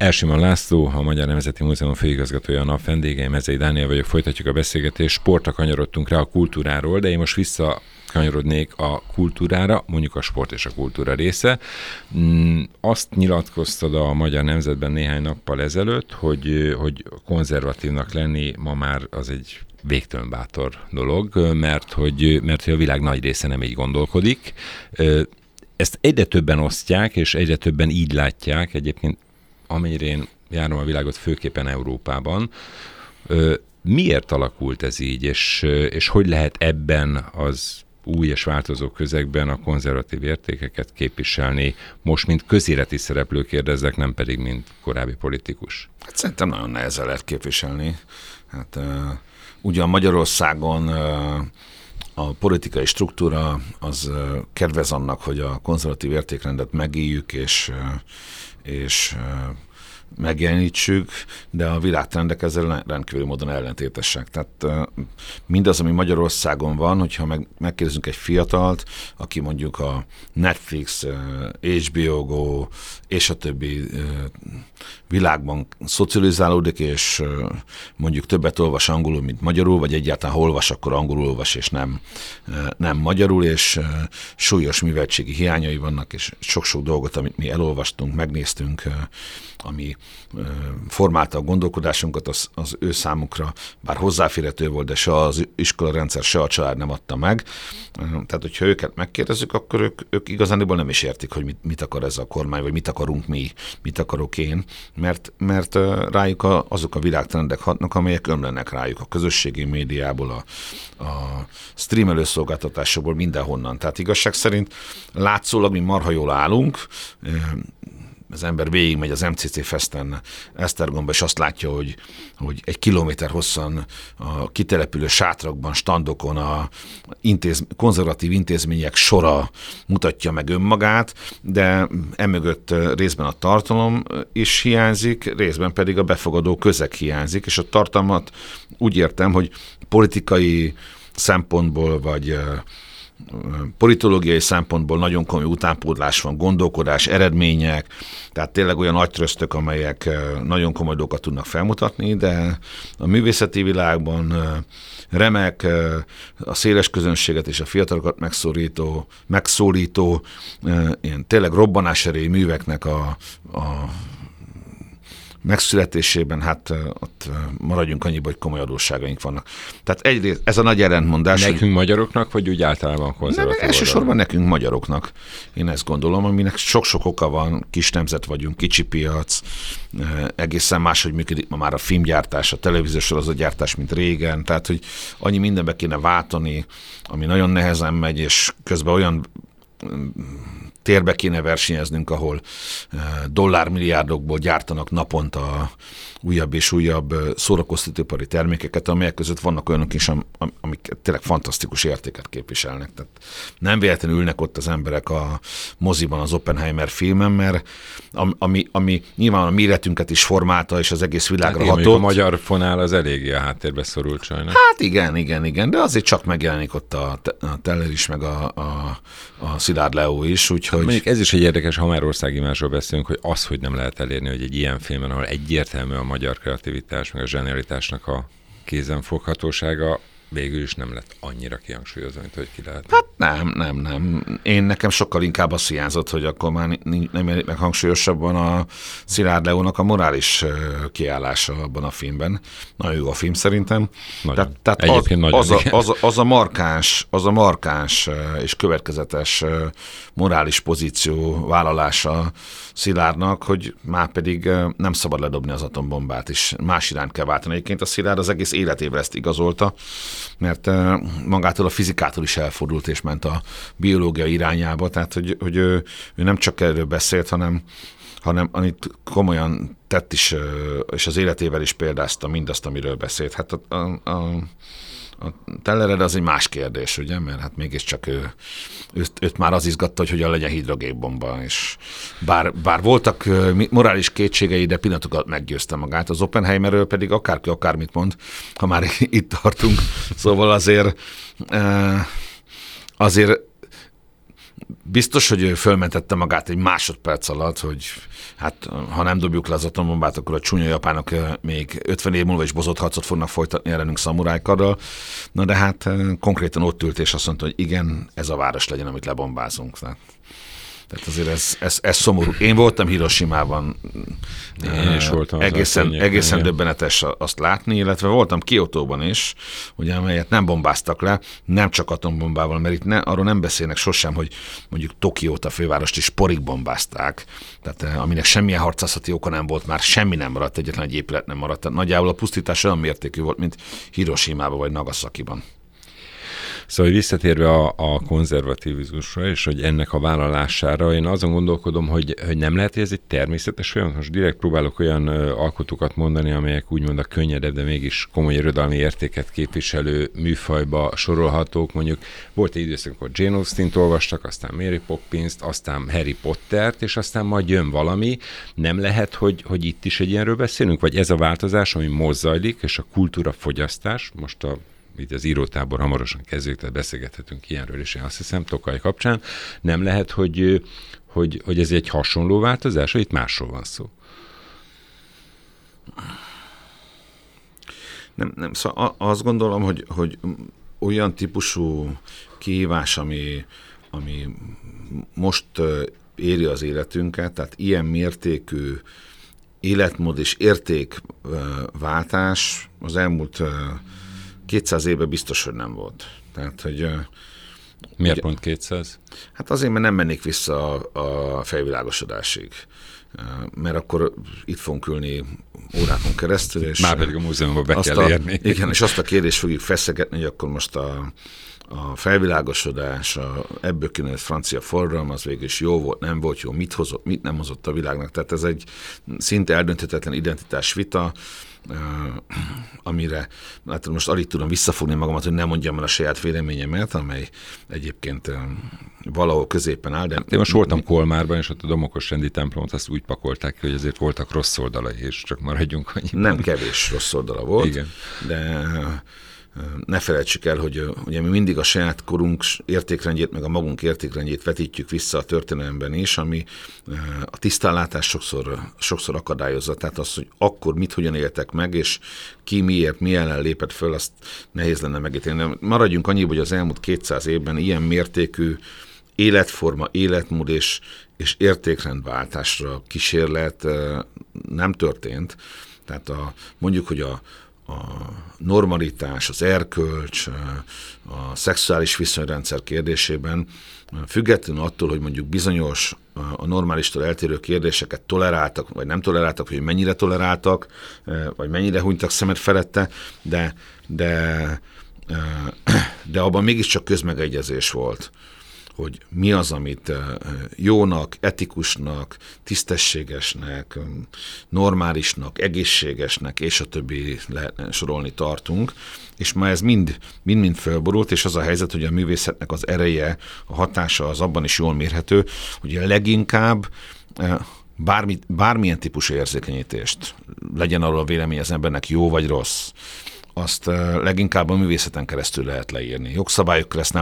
Elsimon László, a Magyar Nemzeti Múzeum főigazgatója, a nap vendége, Mezei Dániel vagyok, folytatjuk a beszélgetést. Sportra kanyarodtunk rá, a kultúráról, de én most visszakanyarodnék a kultúrára, mondjuk a sport és a kultúra része. Azt nyilatkoztad a Magyar Nemzetben néhány nappal ezelőtt, hogy konzervatívnak lenni ma már az egy végtelen bátor dolog, mert hogy a világ nagy része nem így gondolkodik. Ezt egyre többen osztják, és egyre többen így látják, egyébként amennyire én járom a világot, főképpen Európában. Miért alakult ez így, és hogy lehet ebben az új és változó közegben a konzervatív értékeket képviselni? Most, mint közéleti szereplő kérdezlek, nem pedig, mint korábbi politikus. Hát szerintem nagyon nehezen lehet képviselni. Hát, ugyan Magyarországon a politikai struktúra az kedvez annak, hogy a konzervatív értékrendet megéljük és megjelenítsük, de a világtrendek ezzel rendkívül módon ellentétesek. Tehát mindaz, ami Magyarországon van, hogyha megkérdezünk egy fiatalt, aki mondjuk a Netflix, HBO Go és a többi világban szocializálódik, és mondjuk többet olvas angolul, mint magyarul, vagy egyáltalán ha olvas, akkor angolul olvas, és nem magyarul, és súlyos műveltségi hiányai vannak, és sok-sok dolgot, amit mi elolvastunk, megnéztünk, ami formálta a gondolkodásunkat, az ő számukra bár hozzáférhető volt, de se az iskolarendszer, se a család nem adta meg. Tehát, hogyha őket megkérdezzük, akkor ők igazániból nem is értik, hogy mit akar ez a kormány, vagy mit akarunk mi, mit akarok én, mert rájuk azok a világtrendek hatnak, amelyek ömlenek rájuk a közösségi médiából, a streamelő szolgáltatásokból, mindenhonnan. Tehát igazság szerint látszólag mi marha jól állunk, az ember végigmegy az MCC Festen Esztergomba, és azt látja, hogy 1 kilométer hosszan a kitelepülő sátrakban, standokon a konzervatív intézmények sora mutatja meg önmagát, de emögött részben a tartalom is hiányzik, részben pedig a befogadó közeg hiányzik, és a tartalmat úgy értem, hogy politikai szempontból, vagy politológiai szempontból nagyon komoly utánpótlás van, gondolkodás, eredmények, tehát tényleg olyan agytröztök, amelyek nagyon komoly dolgokat tudnak felmutatni, de a művészeti világban remek, a széles közönséget és a fiatalokat megszólító ilyen tényleg robbanáserejű műveknek a megszületésében, hát ott maradjunk annyiba, hogy komoly adósságaink vannak. Tehát egyrészt ez a nagy ellentmondás. Nekünk magyaroknak, vagy úgy általában konzervatív? Nem, elsősorban nekünk magyaroknak. Én ezt gondolom, aminek sok-sok oka van, kis nemzet vagyunk, kicsi piac, egészen máshogy működik ma már a filmgyártás, a televíziós sorozatgyártás, mint régen, tehát, hogy annyi mindenbe kéne váltani, ami nagyon nehezen megy, és közben olyan térbe kéne versenyeznünk, ahol dollármilliárdokból gyártanak naponta újabb és újabb szórakoztatóipari termékeket, amelyek között vannak olyanok is, amik tényleg fantasztikus értéket képviselnek. Tehát nem véletlenül ülnek ott az emberek a moziban az Oppenheimer filmen, mert ami nyilván a méretünket is formálta, és az egész világra hatott. A magyar fonál az eléggé a háttérbe szorult sajnos. Hát igen, de azért csak megjelenik ott a Teller is, meg a Szilárd Leó is, úgyhogy... Mondjuk ez is egy érdekes, ha már országimásról beszélünk, hogy nem lehet elérni, hogy egy ilyen filmen, ahol egyértelmű a magyar kreativitás, meg a zsenialitásnak a kézenfoghatósága, végül is nem lett annyira kihangsúlyozva, mint hogy ki lehet. Hát nem. Nekem sokkal inkább azt hiányzott, hogy akkor már nem érik meg hangsúlyosabban a Szilárd Leónak a morális kiállása abban a filmben. Nagyon jó a film szerintem. Tehát az a markáns és következetes morális pozíció vállalása Szilárdnak, hogy már pedig nem szabad ledobni az atombombát, és más irányt kell váltani. Egyébként a Szilárd az egész életével ezt igazolta, mert magától a fizikától is elfordult, és ment a biológia irányába, tehát hogy ő nem csak erről beszélt, hanem amit komolyan tett is, és az életével is példázta mindazt, amiről beszélt. Hát a Tellered az egy más kérdés, ugye, mert hát mégiscsak őt már az izgatta, hogy hogyan legyen hidrogénbomba, és bár voltak morális kétségei, de pillanatokat meggyőzte magát. Az Oppenheimerről pedig akárki akármit mond, ha már itt tartunk. Szóval azért biztos, hogy ő fölmentette magát egy másodperc alatt, hogy hát ha nem dobjuk le az atombombát, akkor a csúnya japánok még 50 év múlva is bozott harcot fognak folytatni ellenünk szamurájkarral. Na de hát konkrétan ott ült és azt mondta, hogy igen, ez a város legyen, amit lebombázunk. Tehát azért ez szomorú. Én voltam Hiroshimában, egészen döbbenetes azt látni, illetve voltam Kiotóban is, ugye, amelyet nem bombáztak le, nem csak atombombával, mert itt arról nem beszélnek sosem, hogy mondjuk Tokiót, a fővárost is porig bombázták, tehát aminek semmilyen harcászati oka nem volt, már semmi nem maradt, egyetlen egy épület nem maradt. Tehát nagyjából a pusztítás olyan mértékű volt, mint Hiroshimában vagy Nagasakiban. Szóval visszatérve a konzervativizmusra, és hogy ennek a vállalására, én azon gondolkodom, hogy nem lehet, hogy ez egy természetes folyamat. Most direkt próbálok olyan alkotókat mondani, amelyek úgymond a könnyedebb, de mégis komoly irodalmi értéket képviselő műfajba sorolhatók. Mondjuk volt egy időszak, amikor Jane Austen-t olvastak, aztán Mary Poppins-t, aztán Harry Pottert, és aztán majd jön valami. Nem lehet, hogy itt is egy ilyenről beszélünk? Vagy ez a változás, ami most zajlik, és a kultúrafogyasztás, most itt az írótábor hamarosan kezdődik, tehát beszélgethetünk ilyenről, és én azt hiszem Tokaj kapcsán, nem lehet, hogy ez egy hasonló változás, vagy itt másról van szó? Nem, szóval azt gondolom, hogy olyan típusú kihívás, ami most éri az életünket, tehát ilyen mértékű életmód és értékváltás az elmúlt 200 évben biztos, hogy nem volt. Tehát, hogy... Miért pont 200? Hát azért, mert nem mennék vissza a felvilágosodásig. Mert akkor itt fogunk ülni órákon keresztül, és... Már pedig a múzeumba be kell érni. Igen, és azt a kérdést fogjuk feszegetni, hogy akkor most a felvilágosodás, ebből kinőtt francia forradalom, az végül is jó volt, nem volt jó, mit hozott, mit nem hozott a világnak. Tehát ez egy szinte eldönthetetlen identitásvita, amire hát most alig tudom visszafogni magamat, hogy nem mondjam el a saját véleményemet, amely egyébként valahol középen áll. De én most voltam Kolmárban, és ott a Domokos rendi templomot azt úgy pakolták ki, hogy azért voltak rossz oldalai, és csak maradjunk annyiban. Nem kevés rossz oldala volt, igen. De ne felejtsük el, hogy ugye mi mindig a saját korunk értékrendjét, meg a magunk értékrendjét vetítjük vissza a történelemben is, ami a tisztánlátás sokszor akadályozza. Tehát az, hogy akkor mit, hogyan éltek meg, és ki miért, mi ellen lépett föl, azt nehéz lenne megítélni. Maradjunk annyiba, hogy az elmúlt 200 évben ilyen mértékű életforma, életmód és értékrendváltásra kísérlet nem történt. Tehát mondjuk, hogy a normalitás, az erkölcs, a szexuális viszonyrendszer kérdésében, függetlenül attól, hogy mondjuk bizonyos a normálistól eltérő kérdéseket toleráltak, vagy nem toleráltak, hogy mennyire toleráltak, vagy mennyire hunytak szemet felette, de abban mégiscsak közmegegyezés volt, hogy mi az, amit jónak, etikusnak, tisztességesnek, normálisnak, egészségesnek, és a többi lehetne sorolni tartunk, és már ez mind fölborult, és az a helyzet, hogy a művészetnek az ereje, a hatása az abban is jól mérhető, hogy a leginkább bármilyen típusú érzékenyítést, legyen arról a vélemény az embernek jó vagy rossz, azt leginkább a művészeten keresztül lehet leírni. Jogszabályokkal ezt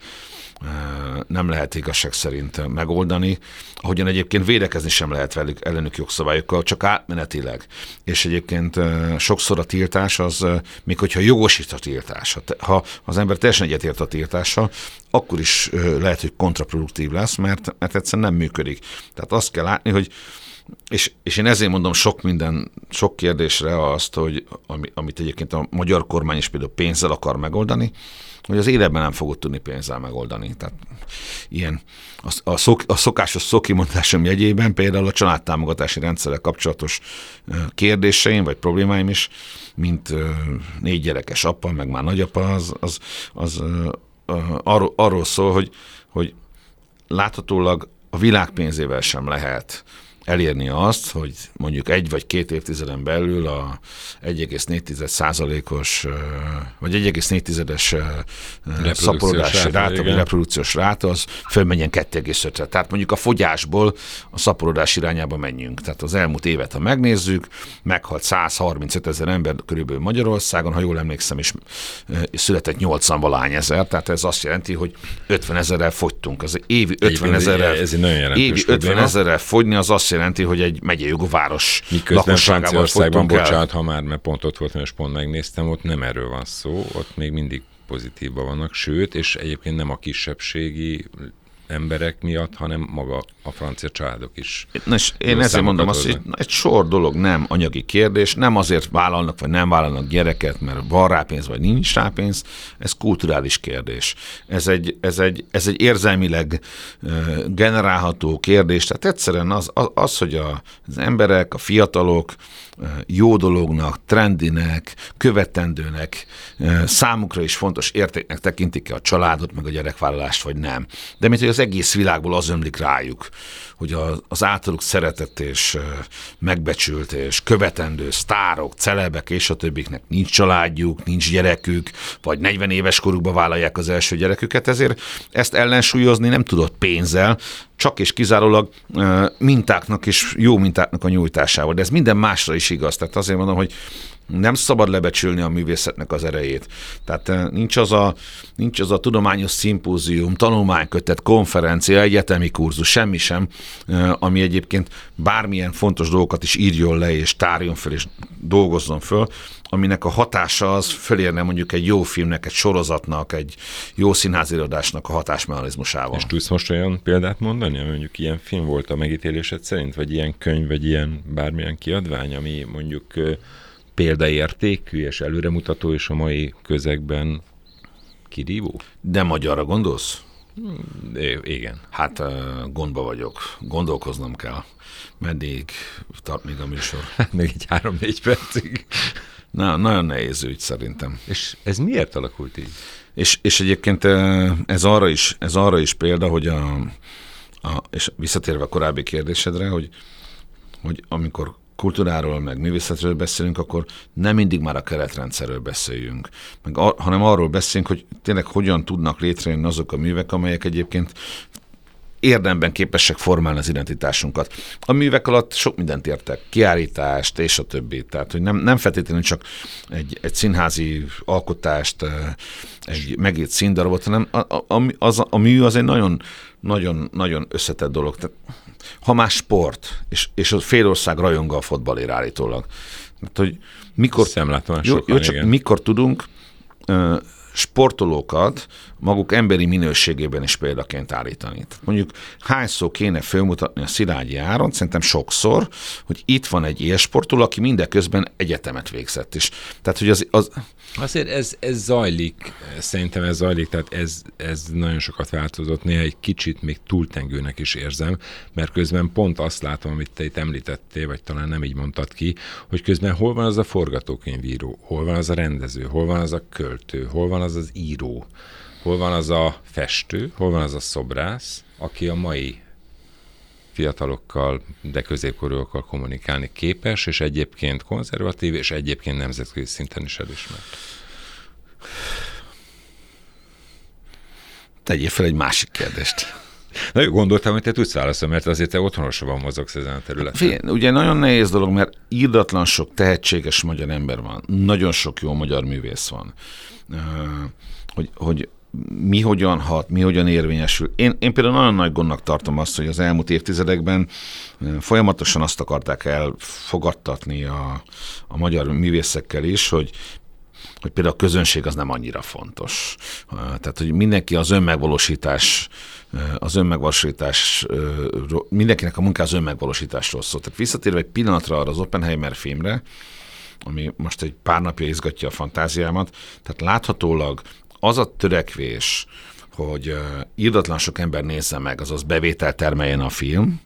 nem lehet igazság szerint megoldani, ahogyan egyébként védekezni sem lehet velük ellenük jogszabályokkal, csak átmenetileg. És egyébként sokszor a tiltás az, még hogyha jogosít a tiltás, ha az ember teljesen egyetért a tiltással, akkor is lehet, hogy kontraproduktív lesz, mert egyszerűen nem működik. Tehát azt kell látni, hogy és én ezért mondom sok kérdésre azt, hogy amit egyébként a magyar kormány is például pénzzel akar megoldani, hogy az életben nem fogod tudni pénzzel megoldani. Tehát ilyen a szokásos szokimondásom jegyében például a családtámogatási rendszerrel kapcsolatos kérdéseim vagy problémáim is, mint 4 gyerekes apa, meg már nagyapa, az arról szól, hogy láthatólag a világ pénzével sem lehet elérni azt, hogy mondjuk 1 vagy 2 évtizeden belül a 1,4%-os vagy 1,4-es szaporodási ráta, vagy reprodukciós ráta, az fölmenjen 2,5-re. Tehát mondjuk a fogyásból a szaporodás irányába menjünk. Tehát az elmúlt évet, ha megnézzük, meghalt 135 000 ember körülbelül Magyarországon, ha jól emlékszem, és született 80-valány ezer, tehát ez azt jelenti, hogy 50 000-rel fogytunk. Az évi 50 000-rel fogyni, az azt jelenti, hogy egy megyei jogú város lakosságával fogytunk el. Bocsánat, ha már, mert pont ott voltam, és pont megnéztem, ott nem erről van szó, ott még mindig pozitívban vannak, sőt, és egyébként nem a kisebbségi emberek miatt, hanem maga a francia családok is. Én ezért mondom azt, hogy egy sor dolog nem anyagi kérdés, nem azért vállalnak, vagy nem vállalnak gyereket, mert van rá pénz, vagy nincs rá pénz, ez kulturális kérdés. Ez egy érzelmileg generálható kérdés, tehát egyszerűen az hogy az emberek, a fiatalok jó dolognak, trendinek, követendőnek, számukra is fontos értéknek tekintik-e a családot, meg a gyerekvállalást, vagy nem. De mint hogy az egész világból az ömlik rájuk, hogy az általuk szeretett és megbecsült és követendő sztárok, celebek és a többiknek nincs családjuk, nincs gyerekük, vagy 40 éves korukban vállalják az első gyereküket, ezért ezt ellensúlyozni nem tudott pénzzel, csak és kizárólag mintáknak és jó mintáknak a nyújtásával. De ez minden másra is igaz. Tehát azért mondom, hogy nem szabad lebecsülni a művészetnek az erejét. Tehát nincs az a tudományos szimpózium, tanulmánykötet, konferencia, egyetemi kurzus, semmi sem, ami egyébként bármilyen fontos dolgokat is írjon le, és tárjon fel, és dolgozzon föl, aminek a hatása az fölérne mondjuk egy jó filmnek, egy sorozatnak, egy jó színházirodásnak a hatásmechanizmusával. És tudsz most olyan példát mondani, mondjuk ilyen film volt a megítélésed szerint, vagy ilyen könyv, vagy ilyen bármilyen kiadvány, ami mondjuk példaértékű és előremutató, és a mai közegben kirívó? De magyarra gondolsz? Igen. Hát gondba vagyok. Gondolkoznom kell. Meddig tart még a műsor? Még egy 3-4 percig. Nagyon nehéz ügy szerintem. És ez miért alakult így? És egyébként ez arra is példa, hogy és visszatérve a korábbi kérdésedre, hogy amikor kultúráról, meg művészetről beszélünk, akkor nem mindig már a keretrendszerről beszéljünk, hanem arról beszélünk, hogy tényleg hogyan tudnak létrejönni azok a művek, amelyek egyébként érdemben képesek formálni az identitásunkat. A művek alatt sok mindent értek, kiállítást és a többi. Tehát, hogy nem feltétlenül csak egy színházi alkotást, egy megírt színdarabot, hanem a mű az egy nagyon, nagyon, nagyon összetett dolog. Tehát, ha más sport, és a fél ország rajong a fotballért állítólag. Tehát, hogy mikor tudunk sportolókat maguk emberi minőségében is példaként állítani. Tehát mondjuk hányszor kéne fölmutatni a Szilágyi Áron, szerintem sokszor, hogy itt van egy ilyen sportoló, aki mindeközben egyetemet végzett is. Tehát, hogy Azért ez zajlik, szerintem ez zajlik, tehát ez nagyon sokat változott, néha egy kicsit még túltengőnek is érzem, mert közben pont azt látom, amit te itt említettél, vagy talán nem így mondtad ki, hogy közben hol van az a forgatókönyvíró, hol van az a rendező, hol van az a költő, hol van az az író, hol van az a festő, hol van az a szobrász, aki a mai fiatalokkal, de középkorúakkal kommunikálni képes, és egyébként konzervatív, és egyébként nemzetközi szinten is elismert. Tegyél fel egy másik kérdést. Na jó, gondoltam, hogy te tudsz válaszolni, mert azért te otthonosabban mozogsz ezen a területen. Ugye nagyon nehéz dolog, mert írdatlan sok tehetséges magyar ember van. Nagyon sok jó magyar művész van. Hogy mi hogyan hat, mi hogyan érvényesül. Én például nagyon nagy gondnak tartom azt, hogy az elmúlt évtizedekben folyamatosan azt akarták elfogadtatni a magyar művészekkel is, hogy például a közönség az nem annyira fontos. Tehát, hogy mindenki mindenkinek a munka az önmegvalósításról szól. Tehát visszatérve egy pillanatra arra az Oppenheimer filmre, ami most egy pár napja izgatja a fantáziámat, tehát láthatólag az a törekvés, hogy írdatlan sok ember nézze meg, azaz bevételt termeljen a film,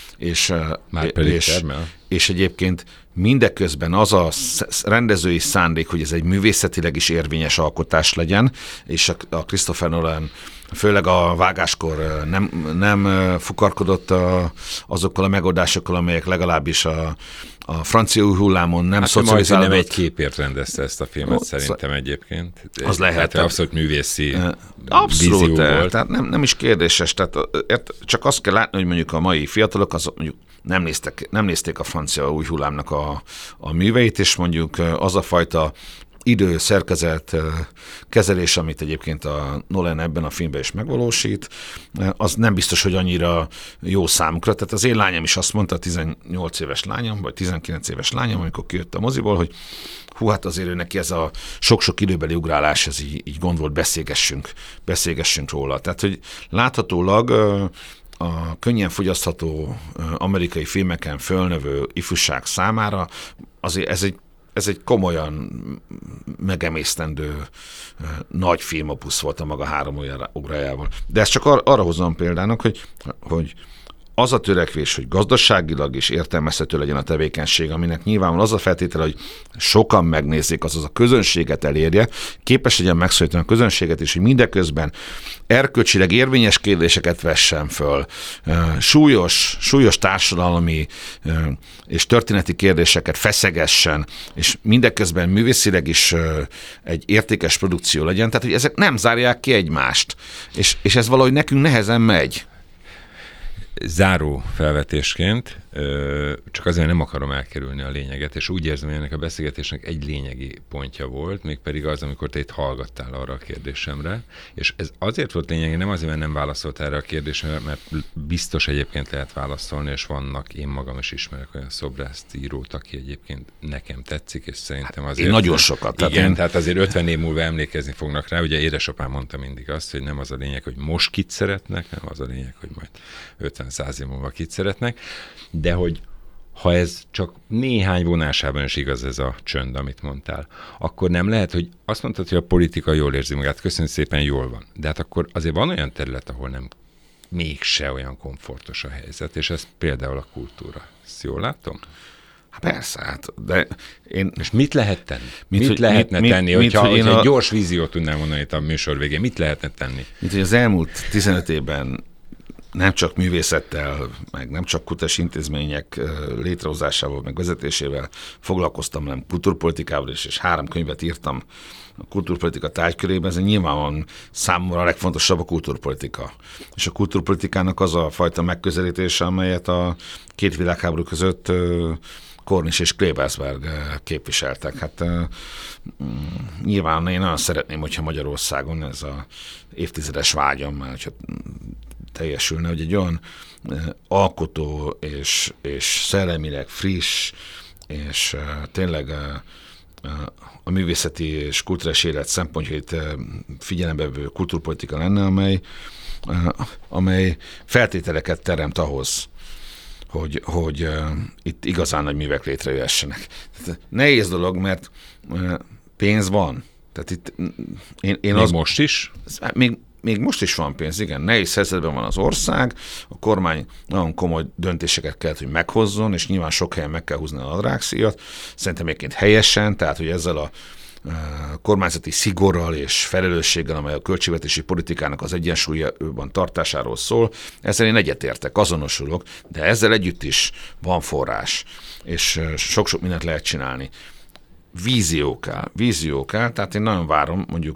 és egyébként mindeközben az a rendezői szándék, hogy ez egy művészetileg is érvényes alkotás legyen, és a Christopher Nolan főleg a vágáskor nem fukarkodott azokkal a megoldásokkal, amelyek legalábbis a francia új hullámon nem szocializálódott. Nem egy képért rendezte ezt a filmet szerintem egyébként. Az lehet. Tehát abszolút művészi abszolút, vízió volt. Tehát nem is kérdéses. Tehát csak azt kell látni, hogy mondjuk a mai fiatalok azok mondjuk nem nézték a francia új hullámnak a műveit, és mondjuk az a fajta idő, szerkezet, kezelés, amit egyébként a Nolan ebben a filmben is megvalósít, az nem biztos, hogy annyira jó számukra. Tehát az én lányom is azt mondta, 18 éves lányom, vagy 19 éves lányom, amikor kijött a moziból, hogy hú, hát azért ő neki ez a sok-sok időbeli ugrálás, ez így gond volt, beszélgessünk róla. Tehát, hogy láthatólag a könnyen fogyasztható amerikai filmeken fölnövő ifjúság számára azért ez egy komolyan megemésztendő nagy filmopusz volt a maga 3 órájával. De ezt csak arra hozom példának, hogy az a törekvés, hogy gazdaságilag is értelmezhető legyen a tevékenység, aminek nyilván az a feltétele, hogy sokan megnézzék, azaz a közönséget elérje, képes legyen megszólítani a közönséget is, hogy mindeközben erkölcsileg érvényes kérdéseket vessen föl, súlyos társadalmi és történeti kérdéseket feszegessen, és mindeközben művészileg is egy értékes produkció legyen, tehát hogy ezek nem zárják ki egymást, és ez valahogy nekünk nehezen megy. Záró felvetésként, csak azért nem akarom elkerülni a lényeget, és úgy érzem, hogy ennek a beszélgetésnek egy lényegi pontja volt, mégpedig az, amikor te itt hallgattál arra a kérdésemre, és ez azért volt lényegi, nem azért, mert nem válaszoltál erre a kérdésre, mert biztos egyébként lehet válaszolni, és vannak, én magam is ismerek olyan szobrászt, írót, aki egyébként nekem tetszik, és szerintem azért... Én nagyon sokat. Tehát azért 50 év múlva emlékezni fognak rá. Ugye édesapám mondta mindig azt, hogy nem az a lényeg, hogy most kit szeretnek, nem az a lényeg, hogy majd 50-100 év múlva kit szeretnek, de hogy ha ez csak néhány vonásában is igaz ez a csönd, amit mondtál, akkor nem lehet, hogy azt mondtad, hogy a politika jól érzi magát, köszönjük szépen, jól van. De hát akkor azért van olyan terület, ahol nem mégse olyan komfortos a helyzet, és ez például a kultúra. Ezt jól látom? Hát persze, hát, de én... És mit lehet tenni? Mit lehetne tenni, hogyha egy gyors víziót tudnám mondani itt a műsor végén, mit lehetne tenni? Mint hogy az elmúlt 15 évben nem csak művészettel, meg nem csak kutatási intézmények létrehozásával, meg vezetésével foglalkoztam, hanem kultúrpolitikával is, és 3 könyvet írtam a kultúrpolitika tárgykörében, ez nyilvánvalóan számomra a legfontosabb a kultúrpolitika. És a kultúrpolitikának az a fajta megközelítése, amelyet a 2 világháború között Cornish és Klebersberg képviseltek. Hát nyilván én nagyon szeretném, hogyha Magyarországon ez az évtizedes vágyam, hogyha teljesülne, hogy egy olyan alkotó és szellemileg friss, és tényleg a művészeti és kulturális élet szempontjait figyelembe vevő kultúrpolitika lenne, amely feltételeket teremt ahhoz, hogy itt igazán nagy művek létrejöhessenek. Nehéz dolog, mert pénz van. Tehát itt most is? Még most is van pénz, igen. Nehéz helyzetben van az ország, a kormány nagyon komoly döntéseket kellett, hogy meghozzon, és nyilván sok helyen meg kell húzni a nadrágszíjat. Szerintem egyébként helyesen, tehát hogy ezzel a kormányzati szigorral és felelősséggel, amely a költségvetési politikának az egyensúlyban tartásáról szól, ezzel én egyetértek, azonosulok, de ezzel együtt is van forrás, és sok-sok mindent lehet csinálni. Vízió kell, tehát én nagyon várom, mondjuk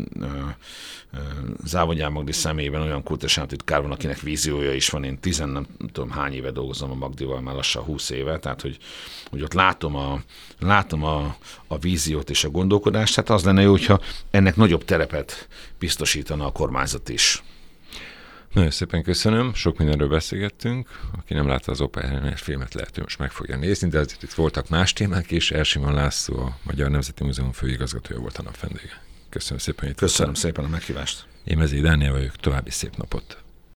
Závodján Magdi személyében olyan kultúrás államtitkár van, akinek víziója is van, én nem tudom hány éve dolgozom a Magdival, már lassan 20 éve, tehát hogy ott látom a víziót és a gondolkodást, tehát az lenne jó, hogyha ennek nagyobb terepet biztosítana a kormányzat is. Nagyon szépen köszönöm, sok mindenről beszélgettünk. Aki nem látta az Oppenheimer filmet, lehet, hogy most meg fogja nézni, de azért itt voltak más témák is. Ersimon László, a Magyar Nemzeti Múzeum főigazgatója volt a nap vendége. Köszönöm szépen, hogy itt Köszönöm szépen a meghívást. Én Mezei Dániel vagyok, további szép napot.